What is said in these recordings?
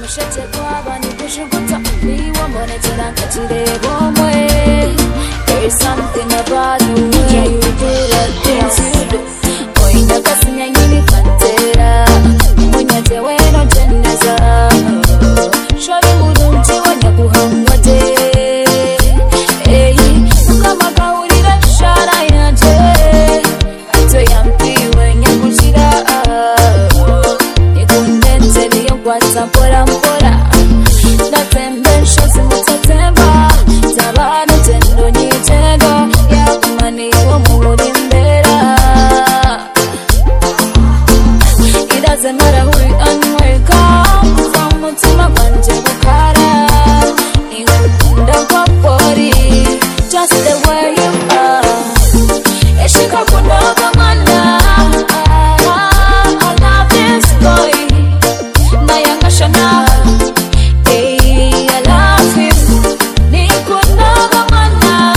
mushete kwaba ni kushukuta niwa mbone tera nkatire bomwe. There's something about the way you do the things you do. Oina kasinya ngini kantera munyate weno jeneza. Shori mudunti wanya kuhamwate. Kama kaulira shara inaje ato yampiwe nyakushira. Nikundete liyo kwata mpora mpora. Natembe shozi mutatemba. Tabano tendo nyitendo. Yakumani iwo muhuri mbera. It doesn't matter who you and where you come from. Mutima kwanje bukara. Nikunda kwa pori. Just the way you are. Eshika kundoga mana. I love this boy. Nayanga shana. Hey, I love him. Nikundoga mana.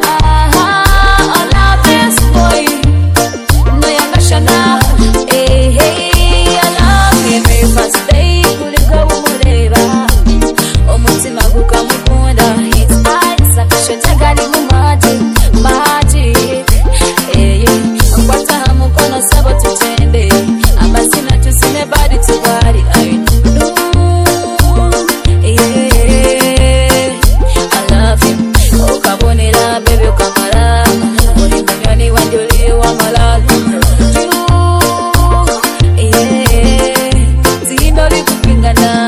I love this boy. Nayanga shana. Hey, I love him. If I stay, kuliko umureba. Omutima gukamukunda. His eyes akashotagali mu magic. Akwata hamukono sabo tutende. Amazina tusime body to body. I love him. Ukabonera baby ukamara. Uri manyoni wanje uli wamala. Zindo likupingana.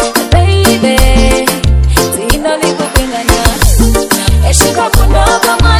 Baby, zindo likupingana. Eshika kundoga mana.